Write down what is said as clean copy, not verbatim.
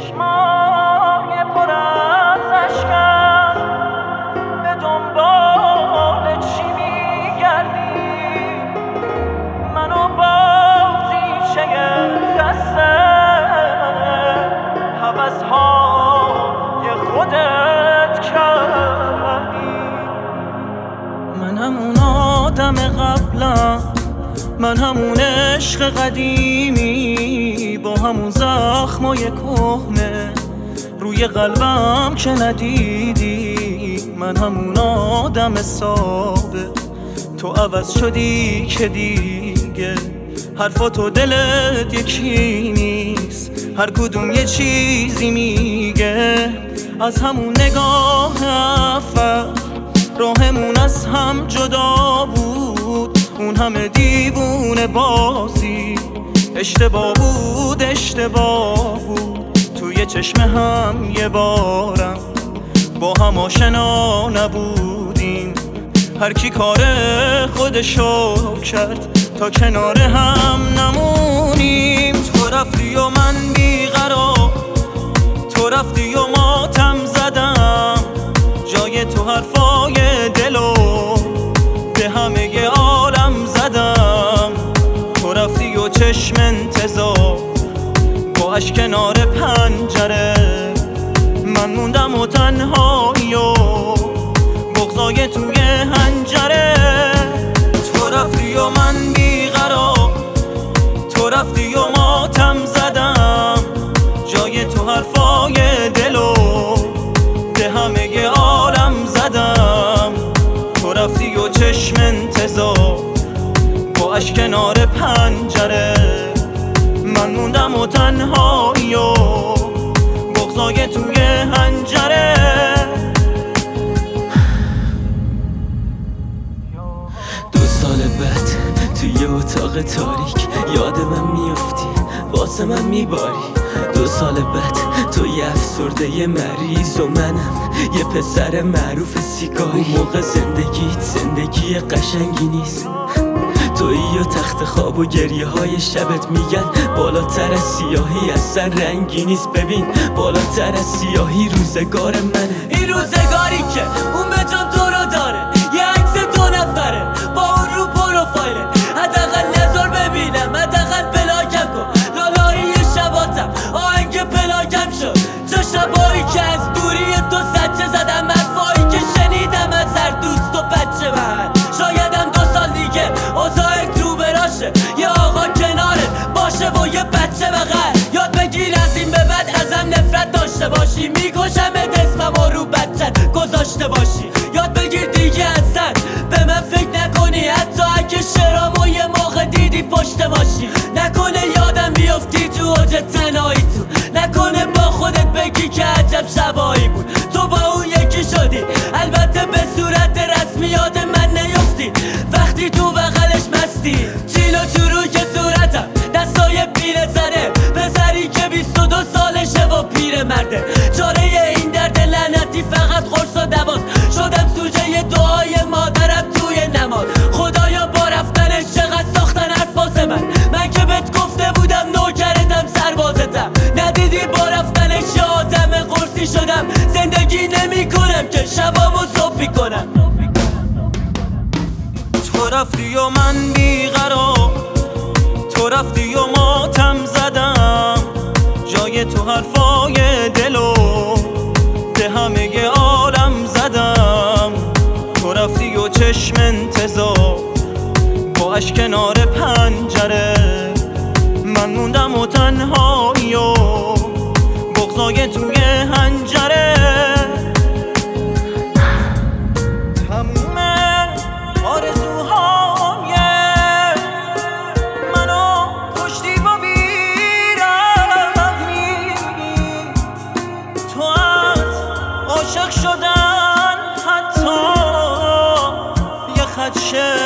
چشمای پر از اشکم به دنبال چی میگردی؟ منو بازیچه دسته هوس‌های خودت کردی. من همون آدم قبلم، من همون عشق قدیمی با همون زخمای کهنه روی قلبم که ندیدی. من همون آدم ثابت، تو عوض شدی که دیگه حرفات و دلت یکی نیست، هر کدوم یه چیزی میگه. از همون نگاه اول راهمون از هم جدا بود، اون همه دیوونه بازی اشتباه بود، اشتباه بود. توی چشم هم یه بارم با هم آشنا نبودیم، هر کی کار خودشو کرد تا کنار هم نمونیم. تو رفتی و من بیقرار، تو رفتی و ماتم زدم، جای تو حرفای دلو به همه عالم زدم. تو رفتی و چشم انتظار با اشک کنار پنجره، من موندم و تنهایی و بغضای توی حنجره. تو رفتی و من بیقرار، تو رفتی و ماتم زدم، جای تو حرفای دلو به همه عالم زدم. تو رفتی و چشم انتظار با اشک کنار پنجره، من موندم و تنهایی و بغضای توی حنجره. 2 سال بعد توی اتاق تاریک یاد من میافتی، واسه من میباری. 2 سال بعد تو یه افسرده یه مریض و منم یه پسر معروف سیگاری. موقع زندگیت زندگی قشنگی نیست، تویی و تخت خواب و گریه های شبت میگن بالاتر از سیاهی اصلا رنگی نیست. ببین بالاتر از سیاهی روزگار منه، این روزگاری که اون به جان تو رو داره. یه عکس 2 نفره با اون رو پروفایله، حداقل نظر ببینم، حداقل بلاکم کن. لالایی شباتم آهنگ پلاکم شد، چه شبایی که از دوری تو سچه زدم، حرفایی که شنیدم از هر دوست و بچه من. شایدم 2 سال دیگه اوضاع تو براشه، یه آقا کنارت باشه و یه بچه بغل. یاد بگیر از این به بعد ازم نفرت داشته باشی، میکشمت اسمم رو بچت گذاشته باشی. یاد بگیر دیگه اصلا به من فکر نکنی، حتی اگه شرامو یه موقع دیدی پشت باشی. نکنه یادم بیفتی تو اوج تنهایی تو، نکنه با خودت بگی که عجب شبایی بود. تو با اون یکی شدی، البته به صورت رسمی یاد من نیفتی. وقتی تو بغلش مستی چیلو چورو که صورتم دستای پیره زده، پسری که 22 سالشه و پیر مرده. چاره این درد لعنتی فقط قرص و دواست، شدم سوژه دعای مادرم توی نماز. خدایا با رفتنش چقدر ساختن حرفاس من که بهت گفته بودم نوکرتم سربازتم. ندیدی با رفتنش یه آدم قرصی شدم، زندگی نمی کنم که شبامو صبحی کنم. تو رفتی و من بیقرار، تو رفتی و ماتم زدم، جای تو حرفای دلو به همه عالم زدم. تو رفتی و چشم انتظار با اشک کنار پنجره، من موندم و تنهایی و بغضای توی حنجره. تموم آرزوهای منو کشتی با بیرحمی، تو از عاشق شدن حتی یه خدشه